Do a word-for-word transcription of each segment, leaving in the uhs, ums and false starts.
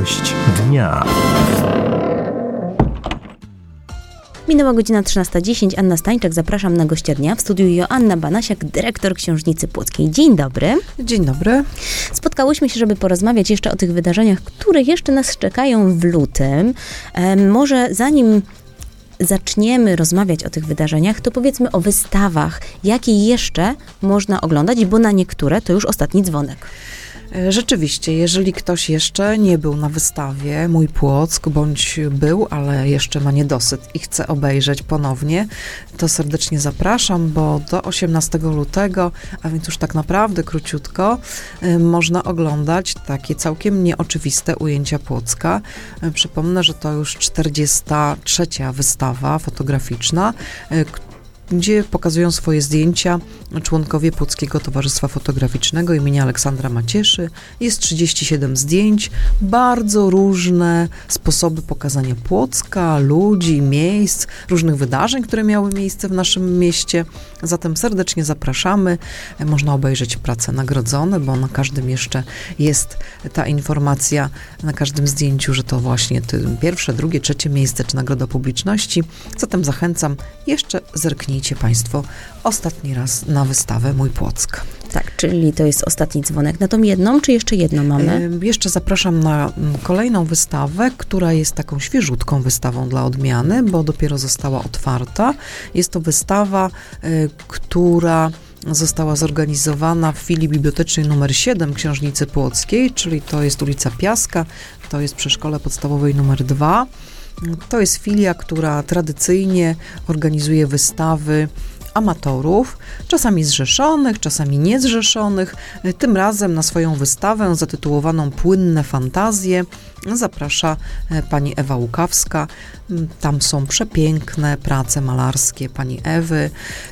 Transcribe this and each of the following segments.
Gość dnia. Minęła godzina trzynasta dziesięć. Anna Stańczak, zapraszam na gościa dnia. W studiu Joanna Banasiak, dyrektor Książnicy Płockiej. Dzień dobry. Dzień dobry. Spotkałyśmy się, żeby porozmawiać jeszcze o tych wydarzeniach, które jeszcze nas czekają w lutym. E, może zanim zaczniemy rozmawiać o tych wydarzeniach, to powiedzmy o wystawach, jakie jeszcze można oglądać, bo na niektóre to już ostatni dzwonek. Rzeczywiście, jeżeli ktoś jeszcze nie był na wystawie Mój Płock, bądź był, ale jeszcze ma niedosyt i chce obejrzeć ponownie, to serdecznie zapraszam, bo do osiemnastego lutego, a więc już tak naprawdę króciutko, można oglądać takie całkiem nieoczywiste ujęcia Płocka. Przypomnę, że to już czterdziesta trzecia wystawa fotograficzna, gdzie pokazują swoje zdjęcia członkowie Płockiego Towarzystwa Fotograficznego imienia Aleksandra Macieszy. Jest trzydzieści siedem zdjęć, bardzo różne sposoby pokazania Płocka, ludzi, miejsc, różnych wydarzeń, które miały miejsce w naszym mieście. Zatem serdecznie zapraszamy. Można obejrzeć prace nagrodzone, bo na każdym jeszcze jest ta informacja, na każdym zdjęciu, że to właśnie pierwsze, drugie, trzecie miejsce, czy nagroda publiczności. Zatem zachęcam, jeszcze zerknijcie Państwo ostatni raz na wystawę Mój Płock. Tak, czyli to jest ostatni dzwonek. Na tą jedną, czy jeszcze jedną mamy? Yy, jeszcze zapraszam na kolejną wystawę, która jest taką świeżutką wystawą dla odmiany, bo dopiero została otwarta. Jest to wystawa, yy, która została zorganizowana w filii bibliotecznej numer siedem Książnicy Płockiej, czyli to jest ulica Piaska, to jest przy szkole podstawowej numer dwa. To jest filia, która tradycyjnie organizuje wystawy amatorów, czasami zrzeszonych, czasami niezrzeszonych. Tym razem na swoją wystawę zatytułowaną Płynne fantazje zaprasza pani Ewa Łukawska. Tam są przepiękne prace malarskie pani Ewy,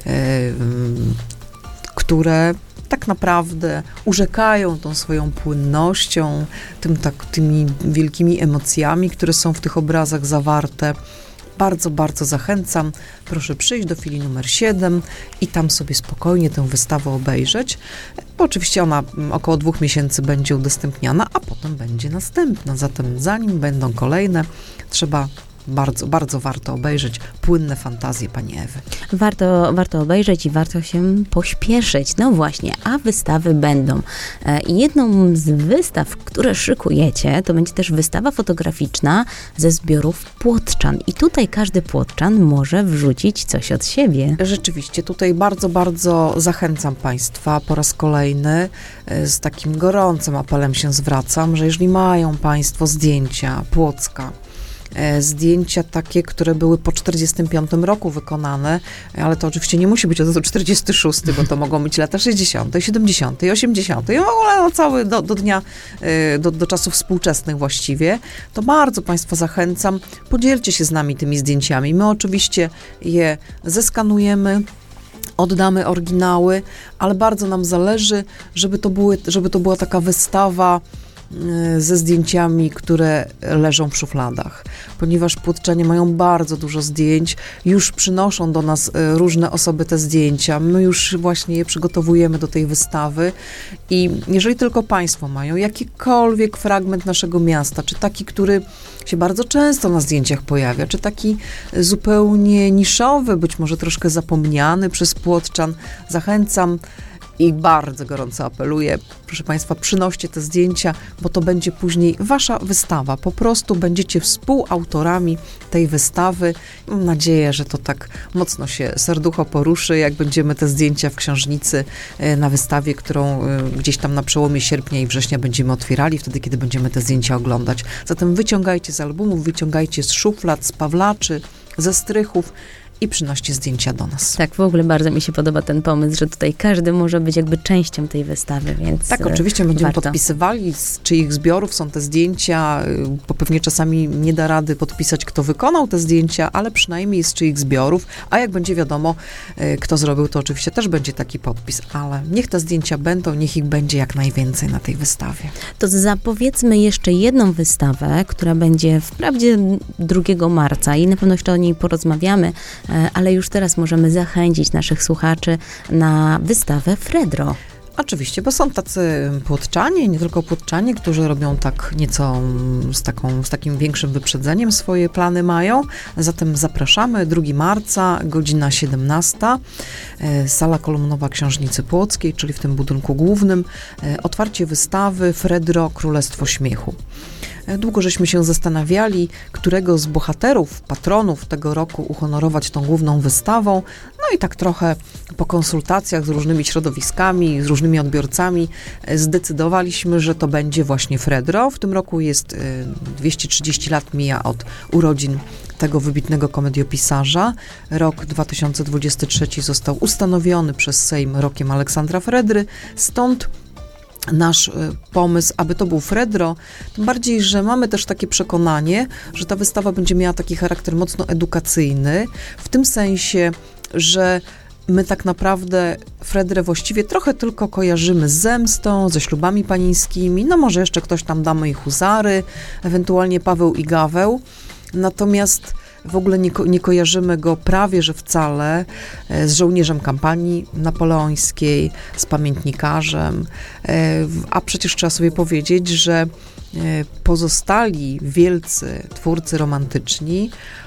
które tak naprawdę urzekają tą swoją płynnością, tym, tak, tymi wielkimi emocjami, które są w tych obrazach zawarte. Bardzo, bardzo zachęcam. Proszę przyjść do filii numer siedem i tam sobie spokojnie tę wystawę obejrzeć. Bo oczywiście ona około dwóch miesięcy będzie udostępniana, a potem będzie następna. Zatem zanim będą kolejne, trzeba Bardzo, bardzo warto obejrzeć Płynne fantazje pani Ewy. Warto, warto obejrzeć i warto się pośpieszyć. No właśnie, a wystawy będą. I jedną z wystaw, które szykujecie, to będzie też wystawa fotograficzna ze zbiorów płotczan. I tutaj każdy płotczan może wrzucić coś od siebie. Rzeczywiście, tutaj bardzo, bardzo zachęcam Państwa po raz kolejny. Z takim gorącym apelem się zwracam, że jeżeli mają Państwo zdjęcia Płocka, zdjęcia takie, które były po czterdziestym piątym roku wykonane, ale to oczywiście nie musi być od czterdziesty szósty, bo to mogą być lata sześćdziesiąte, siedemdziesiąte, osiemdziesiąte i w ogóle no cały do, do dnia, do, do czasów współczesnych właściwie, to bardzo Państwa zachęcam, podzielcie się z nami tymi zdjęciami. My oczywiście je zeskanujemy, oddamy oryginały, ale bardzo nam zależy, żeby to, były, żeby to była taka wystawa ze zdjęciami, które leżą w szufladach, ponieważ płotczanie mają bardzo dużo zdjęć, już przynoszą do nas różne osoby te zdjęcia, my już właśnie je przygotowujemy do tej wystawy i jeżeli tylko Państwo mają jakikolwiek fragment naszego miasta, czy taki, który się bardzo często na zdjęciach pojawia, czy taki zupełnie niszowy, być może troszkę zapomniany przez płotczan, zachęcam i bardzo gorąco apeluję, proszę Państwa, przynoście te zdjęcia, bo to będzie później Wasza wystawa. Po prostu będziecie współautorami tej wystawy. Mam nadzieję, że to tak mocno się serducho poruszy, jak będziemy te zdjęcia w Książnicy na wystawie, którą gdzieś tam na przełomie sierpnia i września będziemy otwierali, wtedy, kiedy będziemy te zdjęcia oglądać. Zatem wyciągajcie z albumów, wyciągajcie z szuflad, z pawlaczy, ze strychów i przynoście zdjęcia do nas. Tak, w ogóle bardzo mi się podoba ten pomysł, że tutaj każdy może być jakby częścią tej wystawy, więc tak, oczywiście będziemy warto. podpisywali, z czyich zbiorów są te zdjęcia, bo pewnie czasami nie da rady podpisać, kto wykonał te zdjęcia, ale przynajmniej z czyich zbiorów, a jak będzie wiadomo, kto zrobił, to oczywiście też będzie taki podpis, ale niech te zdjęcia będą, niech ich będzie jak najwięcej na tej wystawie. To zapowiedzmy jeszcze jedną wystawę, która będzie wprawdzie drugiego marca i na pewno jeszcze o niej porozmawiamy, ale już teraz możemy zachęcić naszych słuchaczy na wystawę Fredro. Oczywiście, bo są tacy płotczanie, nie tylko płotczanie, którzy robią tak nieco z, taką, z takim większym wyprzedzeniem swoje plany mają. Zatem zapraszamy, drugiego marca, godzina siedemnasta, sala kolumnowa Książnicy Płockiej, czyli w tym budynku głównym. Otwarcie wystawy Fredro, Królestwo Śmiechu. Długo żeśmy się zastanawiali, którego z bohaterów, patronów tego roku uhonorować tą główną wystawą. No i tak trochę po konsultacjach z różnymi środowiskami, z różnymi odbiorcami zdecydowaliśmy, że to będzie właśnie Fredro. W tym roku jest dwieście trzydzieści lat mija od urodzin tego wybitnego komediopisarza. Rok dwa tysiące dwudziesty trzeci został ustanowiony przez Sejm rokiem Aleksandra Fredry, stąd nasz pomysł, aby to był Fredro, tym bardziej, że mamy też takie przekonanie, że ta wystawa będzie miała taki charakter mocno edukacyjny, w tym sensie, że my tak naprawdę Fredrę właściwie trochę tylko kojarzymy z zemstą, ze ślubami panińskimi, no może jeszcze ktoś tam Damy i Huzary, ewentualnie Paweł i Gaweł, natomiast w ogóle nie, ko- nie kojarzymy go prawie, że wcale e, z żołnierzem kampanii napoleońskiej, z pamiętnikarzem, e, w, a przecież trzeba sobie powiedzieć, że e, pozostali wielcy twórcy romantyczni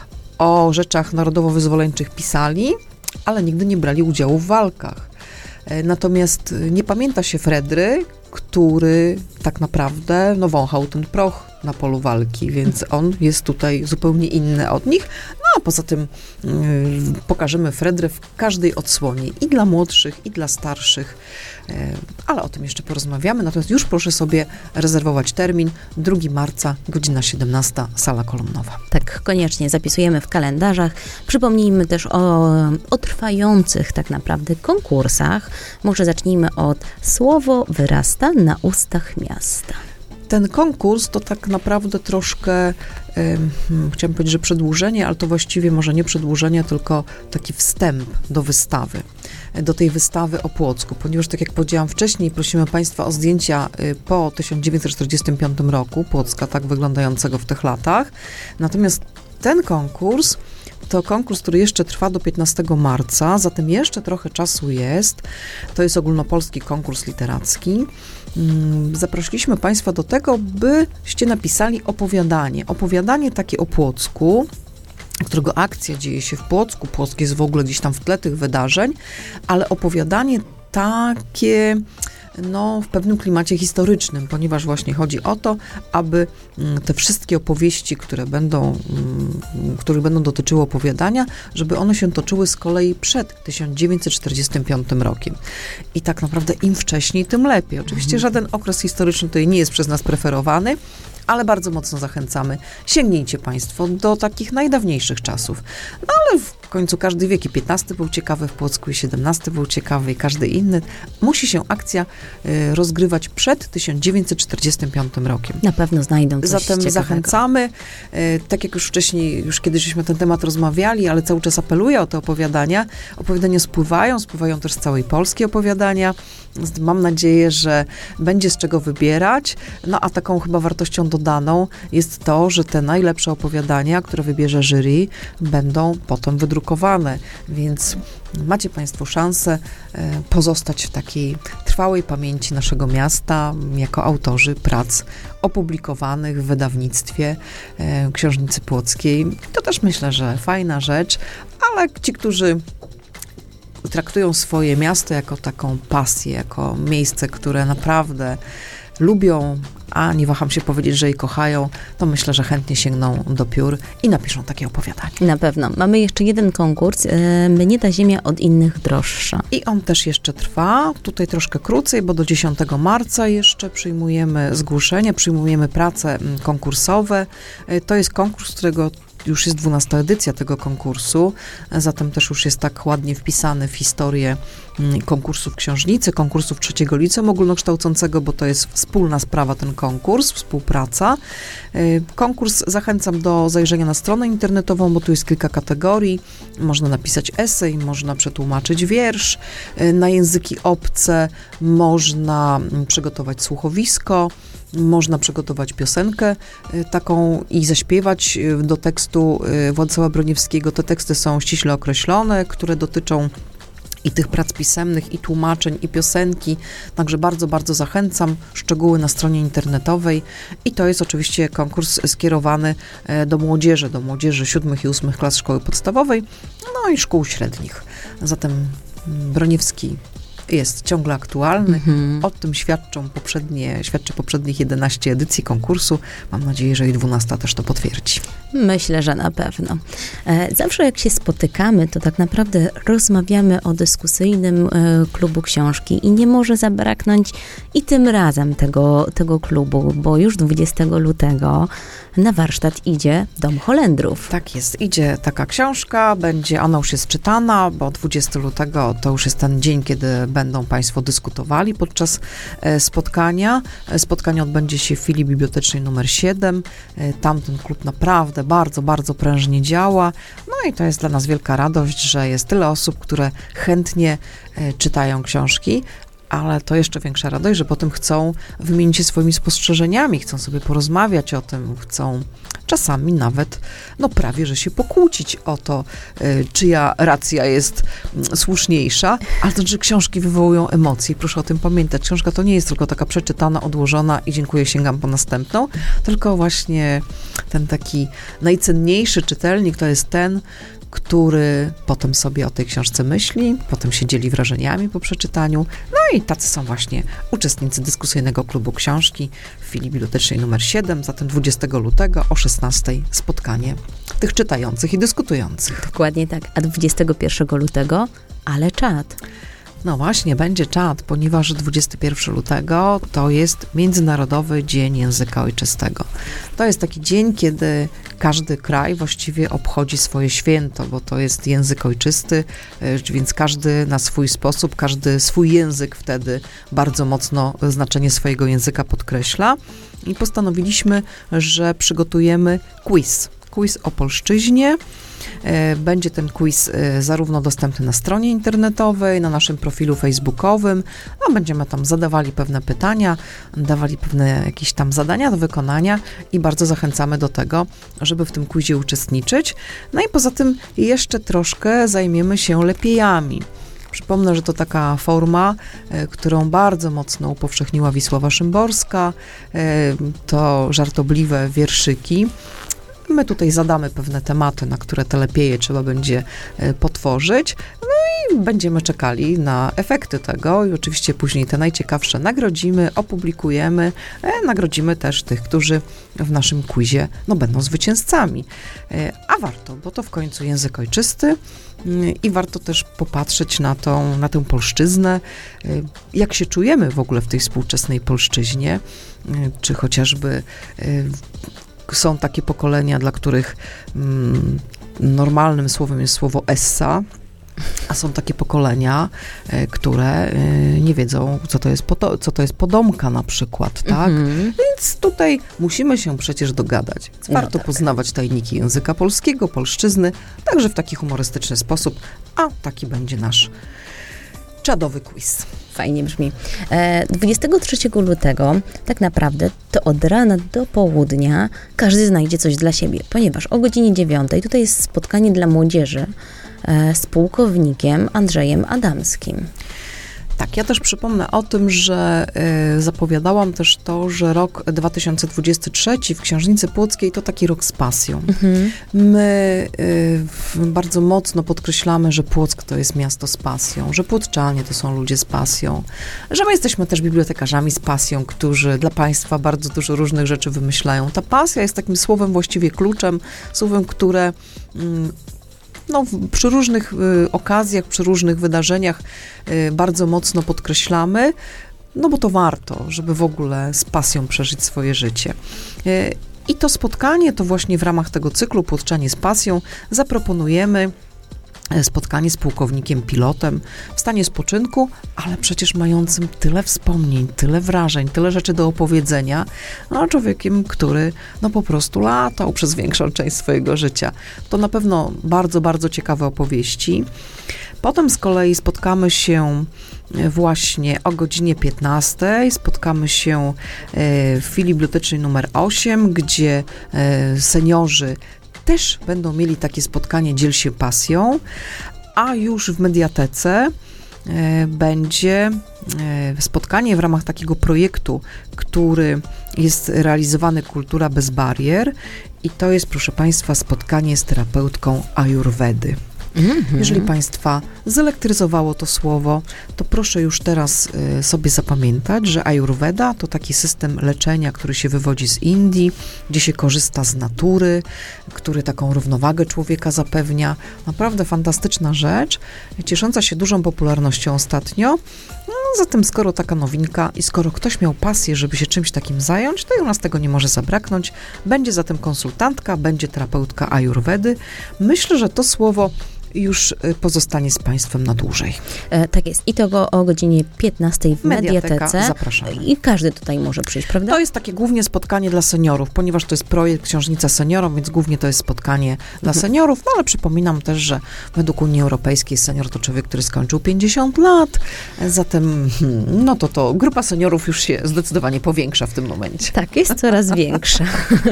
o rzeczach narodowo-wyzwoleńczych pisali, ale nigdy nie brali udziału w walkach. E, natomiast nie pamięta się Fredry, który tak naprawdę no, wąchał ten proch na polu walki, więc on jest tutaj zupełnie inny od nich. No a poza tym yy, pokażemy Fredrę w każdej odsłonie, i dla młodszych, i dla starszych, yy, ale o tym jeszcze porozmawiamy. Natomiast już proszę sobie rezerwować termin, drugiego marca, godzina siedemnasta, sala kolumnowa. Tak, koniecznie zapisujemy w kalendarzach. Przypomnijmy też o, o trwających tak naprawdę konkursach. Może zacznijmy od Słowo wyrasta na ustach miasta. Ten konkurs to tak naprawdę troszkę, y, chciałam powiedzieć, że przedłużenie, ale to właściwie może nie przedłużenie, tylko taki wstęp do wystawy, do tej wystawy o Płocku, ponieważ tak jak powiedziałam wcześniej, prosimy Państwa o zdjęcia y, po tysiąc dziewięćset czterdziestym piątym roku, Płocka tak wyglądającego w tych latach. Natomiast ten konkurs to konkurs, który jeszcze trwa do piętnastego marca, zatem jeszcze trochę czasu jest. To jest ogólnopolski konkurs literacki. Zaprosiliśmy Państwa do tego, byście napisali opowiadanie. Opowiadanie takie o Płocku, którego akcja dzieje się w Płocku. Płock jest w ogóle gdzieś tam w tle tych wydarzeń, ale opowiadanie takie no, w pewnym klimacie historycznym, ponieważ właśnie chodzi o to, aby te wszystkie opowieści, które będą, których będą dotyczyły opowiadania, żeby one się toczyły z kolei przed tysiąc dziewięćset czterdziestym piątym rokiem. I tak naprawdę im wcześniej, tym lepiej. Oczywiście żaden okres historyczny tutaj nie jest przez nas preferowany, ale bardzo mocno zachęcamy. Sięgnijcie Państwo do takich najdawniejszych czasów. No ale w końcu każdy wiek, i piętnasty był ciekawy w Płocku, i siedemnasty był ciekawy, i każdy inny. Musi się akcja y, rozgrywać przed tysiąc dziewięćset czterdziestym piątym rokiem. Na pewno znajdą coś Zatem ciekawego. zachęcamy. Y, tak jak już wcześniej, już kiedyś żeśmy ten temat rozmawiali, ale cały czas apeluję o te opowiadania. Opowiadania spływają, spływają też z całej Polski opowiadania. Mam nadzieję, że będzie z czego wybierać. No a taką chyba wartością dodaną jest to, że te najlepsze opowiadania, które wybierze jury, będą potem wydrukowane, więc macie Państwo szansę e, pozostać w takiej trwałej pamięci naszego miasta jako autorzy prac opublikowanych w wydawnictwie e, Książnicy Płockiej. To też myślę, że fajna rzecz, ale ci, którzy traktują swoje miasto jako taką pasję, jako miejsce, które naprawdę lubią, a nie waham się powiedzieć, że je kochają, to myślę, że chętnie sięgną do piór i napiszą takie opowiadanie. Na pewno. Mamy jeszcze jeden konkurs, yy, Mnie ta ziemia od innych droższa. I on też jeszcze trwa, tutaj troszkę krócej, bo do dziesiątego marca jeszcze przyjmujemy zgłoszenia, przyjmujemy prace konkursowe. To jest konkurs, którego już jest dwunasta edycja tego konkursu, zatem też już jest tak ładnie wpisany w historię konkursów Książnicy, konkursów trzeciego liceum ogólnokształcącego, bo to jest wspólna sprawa, ten konkurs, współpraca. Konkurs zachęcam do zajrzenia na stronę internetową, bo tu jest kilka kategorii. Można napisać esej, można przetłumaczyć wiersz na języki obce, można przygotować słuchowisko, można przygotować piosenkę taką i zaśpiewać do tekstu Władysława Broniewskiego. Te teksty są ściśle określone, które dotyczą i tych prac pisemnych, i tłumaczeń, i piosenki. Także bardzo, bardzo zachęcam. Szczegóły na stronie internetowej. I to jest oczywiście konkurs skierowany do młodzieży, do młodzieży siódmych i ósmych klas szkoły podstawowej, no i szkół średnich. Zatem Broniewski jest ciągle aktualny. Mm-hmm. O tym świadczą poprzednie, świadczy poprzednich jedenaście edycji konkursu. Mam nadzieję, że i dwunasta też to potwierdzi. Myślę, że na pewno. Zawsze jak się spotykamy, to tak naprawdę rozmawiamy o dyskusyjnym klubu książki i nie może zabraknąć i tym razem tego, tego klubu, bo już dwudziestego lutego na warsztat idzie Dom Holendrów. Tak jest, idzie taka książka, będzie, ona już jest czytana, bo dwudziestego lutego to już jest ten dzień, kiedy będą Państwo dyskutowali podczas spotkania. Spotkanie odbędzie się w filii bibliotecznej numer siedem. Tam ten klub naprawdę bardzo, bardzo prężnie działa. No i to jest dla nas wielka radość, że jest tyle osób, które chętnie czytają książki, ale to jeszcze większa radość, że potem chcą wymienić się swoimi spostrzeżeniami, chcą sobie porozmawiać o tym, chcą czasami nawet, no prawie, że się pokłócić o to, y, czyja racja jest y, słuszniejsza, ale to, że książki wywołują emocje. Proszę o tym pamiętać. Książka to nie jest tylko taka przeczytana, odłożona i dziękuję, sięgam po następną, tylko właśnie ten taki najcenniejszy czytelnik to jest ten, który potem sobie o tej książce myśli, potem się dzieli wrażeniami po przeczytaniu. No i tacy są właśnie uczestnicy dyskusyjnego klubu książki w filii bibliotecznej numer siedem, zatem dwudziestego lutego o szesnastej spotkanie tych czytających i dyskutujących. Dokładnie tak, a dwudziestego pierwszego lutego, ale czat. No właśnie, będzie czat, ponieważ dwudziestego pierwszego lutego to jest Międzynarodowy Dzień Języka Ojczystego. To jest taki dzień, kiedy każdy kraj właściwie obchodzi swoje święto, bo to jest język ojczysty, więc każdy na swój sposób, każdy swój język wtedy bardzo mocno znaczenie swojego języka podkreśla. I postanowiliśmy, że przygotujemy quiz. Quiz o polszczyźnie. Będzie ten quiz zarówno dostępny na stronie internetowej, na naszym profilu facebookowym, a będziemy tam zadawali pewne pytania, dawali pewne jakieś tam zadania do wykonania i bardzo zachęcamy do tego, żeby w tym quizie uczestniczyć. No i poza tym jeszcze troszkę zajmiemy się lepiejami. Przypomnę, że to taka forma, którą bardzo mocno upowszechniła Wisława Szymborska, to żartobliwe wierszyki. My tutaj zadamy pewne tematy, na które te lepiej trzeba będzie potworzyć, no i będziemy czekali na efekty tego i oczywiście później te najciekawsze nagrodzimy, opublikujemy, nagrodzimy też tych, którzy w naszym quizie no, będą zwycięzcami. A warto, bo to w końcu język ojczysty i warto też popatrzeć na tą, na tę polszczyznę, jak się czujemy w ogóle w tej współczesnej polszczyźnie, czy chociażby są takie pokolenia, dla których mm, normalnym słowem jest słowo essa, a są takie pokolenia, y, które y, nie wiedzą, co to jest, poto- co to jest podomka na przykład, tak? Mm-hmm. Więc tutaj musimy się przecież dogadać. Więc no warto tak. poznawać tajniki języka polskiego, polszczyzny, także w taki humorystyczny sposób, a taki będzie nasz czadowy quiz. Fajnie brzmi. dwudziestego trzeciego lutego tak naprawdę to od rana do południa każdy znajdzie coś dla siebie, ponieważ o godzinie dziewiątej tutaj jest spotkanie dla młodzieży z pułkownikiem Andrzejem Adamskim. Tak, ja też przypomnę o tym, że y, zapowiadałam też to, że rok dwa tysiące dwudziesty trzeci w Książnicy Płockiej to taki rok z pasją. Mhm. My y, bardzo mocno podkreślamy, że Płock to jest miasto z pasją, że płockczanie to są ludzie z pasją, że my jesteśmy też bibliotekarzami z pasją, którzy dla Państwa bardzo dużo różnych rzeczy wymyślają. Ta pasja jest takim słowem właściwie kluczem, słowem, które mm, no, przy różnych y, okazjach, przy różnych wydarzeniach y, bardzo mocno podkreślamy, no bo to warto, żeby w ogóle z pasją przeżyć swoje życie. Y, I to spotkanie, to właśnie w ramach tego cyklu Płockczanie z pasją zaproponujemy spotkanie z pułkownikiem pilotem w stanie spoczynku, ale przecież mającym tyle wspomnień, tyle wrażeń, tyle rzeczy do opowiedzenia, no człowiekiem, który no po prostu latał przez większą część swojego życia. To na pewno bardzo, bardzo ciekawe opowieści. Potem z kolei spotkamy się właśnie o godzinie piętnastej, spotkamy się w filii bibliotecznej numer osiem, gdzie seniorzy też będą mieli takie spotkanie Dziel się pasją, a już w mediatece będzie spotkanie w ramach takiego projektu, który jest realizowany Kultura bez barier i to jest, proszę Państwa, spotkanie z terapeutką Ajurwedy. Mm-hmm. Jeżeli Państwa zelektryzowało to słowo, to proszę już teraz y, sobie zapamiętać, że Ajurweda to taki system leczenia, który się wywodzi z Indii, gdzie się korzysta z natury, który taką równowagę człowieka zapewnia. Naprawdę fantastyczna rzecz, ciesząca się dużą popularnością ostatnio. No, zatem skoro taka nowinka i skoro ktoś miał pasję, żeby się czymś takim zająć, to i u nas tego nie może zabraknąć. Będzie zatem konsultantka, będzie terapeutka Ajurwedy. Myślę, że to słowo już pozostanie z Państwem na dłużej. E, tak jest. I to go o godzinie piętnastej w Mediateka, Mediatece. Zapraszamy. I każdy tutaj może przyjść, prawda? To jest takie głównie spotkanie dla seniorów, ponieważ to jest projekt Książnica Seniorom, więc głównie to jest spotkanie dla mhm. seniorów, no ale przypominam też, że według Unii Europejskiej senior to człowiek, który skończył pięćdziesiąt lat, zatem hmm, no to to grupa seniorów już się zdecydowanie powiększa w tym momencie. Tak, jest coraz większa.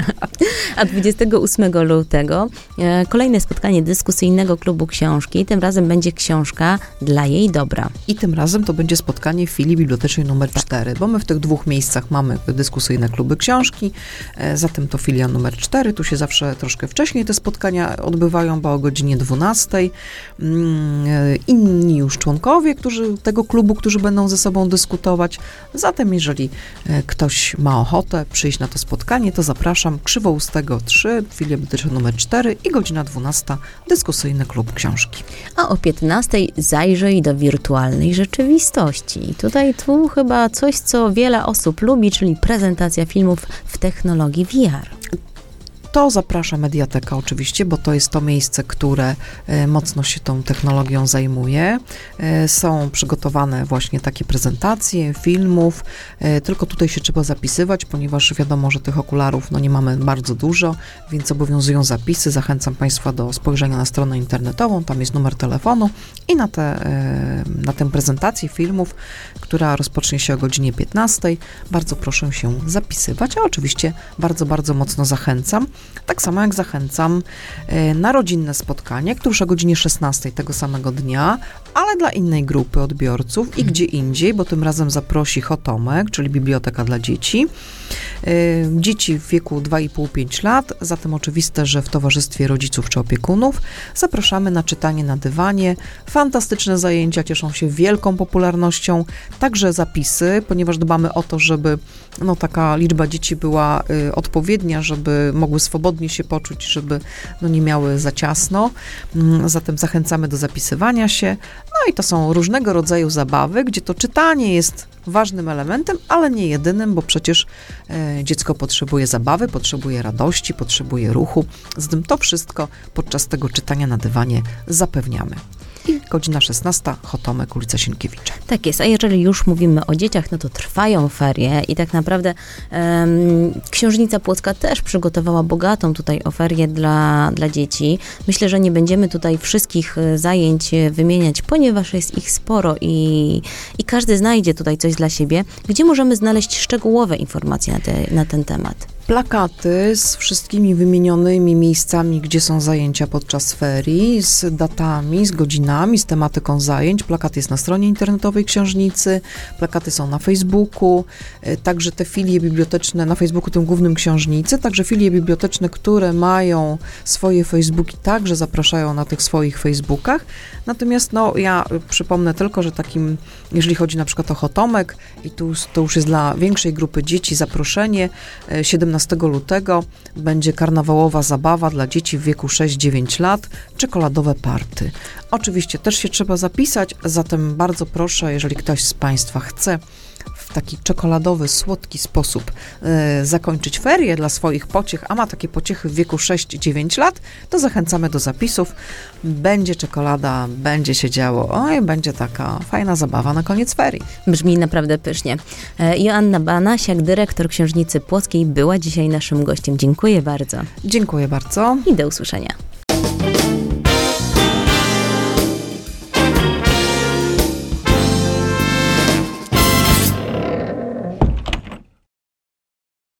A dwudziestego ósmego lutego e, kolejne spotkanie dyskusyjnego klubu książki. Tym razem będzie książka dla jej dobra. I tym razem to będzie spotkanie w filii bibliotecznej numer cztery, bo my w tych dwóch miejscach mamy dyskusyjne kluby książki, e, zatem to filia numer cztery. Tu się zawsze troszkę wcześniej te spotkania odbywają, bo o godzinie dwunastej. Mm, e, inni już członkowie którzy, tego klubu, którzy będą ze sobą dyskutować. Zatem jeżeli e, ktoś ma ochotę przyjść na to spotkanie, to zapraszam. Krzywoustego trzy, filia biblioteczna numer cztery i godzina dwunasta, dyskusyjny klub książki. A o piętnastej zajrzyj do wirtualnej rzeczywistości. I tutaj tu chyba coś, co wiele osób lubi, czyli prezentacja filmów w technologii V R. To zaprasza Mediateka oczywiście, bo to jest to miejsce, które e, mocno się tą technologią zajmuje. E, są przygotowane właśnie takie prezentacje filmów, e, tylko tutaj się trzeba zapisywać, ponieważ wiadomo, że tych okularów no, nie mamy bardzo dużo, więc obowiązują zapisy. Zachęcam Państwa do spojrzenia na stronę internetową, tam jest numer telefonu i na, te, e, na tę prezentację filmów, która rozpocznie się o godzinie piętnastej. Bardzo proszę się zapisywać, a oczywiście bardzo, bardzo mocno zachęcam. Tak samo jak zachęcam e, na rodzinne spotkanie, które już o godzinie szesnastej tego samego dnia, ale dla innej grupy odbiorców i gdzie indziej, bo tym razem zaprosi Chotomek, czyli biblioteka dla dzieci. E, dzieci w wieku dwa i pół do pięciu lat, zatem oczywiste, że w towarzystwie rodziców czy opiekunów zapraszamy na czytanie na dywanie. Fantastyczne zajęcia, cieszą się wielką popularnością, także zapisy, ponieważ dbamy o to, żeby no, taka liczba dzieci była y, odpowiednia, żeby mogły swobodnie się poczuć, żeby no, nie miały za ciasno. Mm, zatem zachęcamy do zapisywania się. No i to są różnego rodzaju zabawy, gdzie to czytanie jest ważnym elementem, ale nie jedynym, bo przecież e, dziecko potrzebuje zabawy, potrzebuje radości, potrzebuje ruchu. Zatem to wszystko podczas tego czytania na dywanie zapewniamy. I godzina szesnasta, Chotomek, ulica Sienkiewicza. Tak jest, a jeżeli już mówimy o dzieciach, no to trwają ferie i tak naprawdę um, Książnica Płocka też przygotowała bogatą tutaj ofertę dla, dla dzieci. Myślę, że nie będziemy tutaj wszystkich zajęć wymieniać, ponieważ jest ich sporo i, i każdy znajdzie tutaj coś dla siebie. Gdzie możemy znaleźć szczegółowe informacje na, te, na ten temat? Plakaty z wszystkimi wymienionymi miejscami, gdzie są zajęcia podczas ferii, z datami, z godzinami, z tematyką zajęć. Plakat jest na stronie internetowej książnicy, plakaty są na Facebooku, także te filie biblioteczne, na Facebooku tym głównym książnicy, także filie biblioteczne, które mają swoje Facebooki, także zapraszają na tych swoich Facebookach. Natomiast no, ja przypomnę tylko, że takim, jeżeli chodzi na przykład o Chotomek, i tu to już jest dla większej grupy dzieci zaproszenie, siedemnastego lutego będzie karnawałowa zabawa dla dzieci w wieku sześć do dziewięciu lat, czekoladowe party. Oczywiście też się trzeba zapisać, zatem bardzo proszę, jeżeli ktoś z Państwa chce w taki czekoladowy, słodki sposób e, zakończyć ferie dla swoich pociech, a ma takie pociechy w wieku sześć do dziewięciu lat, to zachęcamy do zapisów. Będzie czekolada, będzie się działo, oj, będzie taka fajna zabawa na koniec ferii. Brzmi naprawdę pysznie. E, Joanna Banasiak, dyrektor Książnicy Płockiej, była dzisiaj naszym gościem. Dziękuję bardzo. Dziękuję bardzo. I do usłyszenia.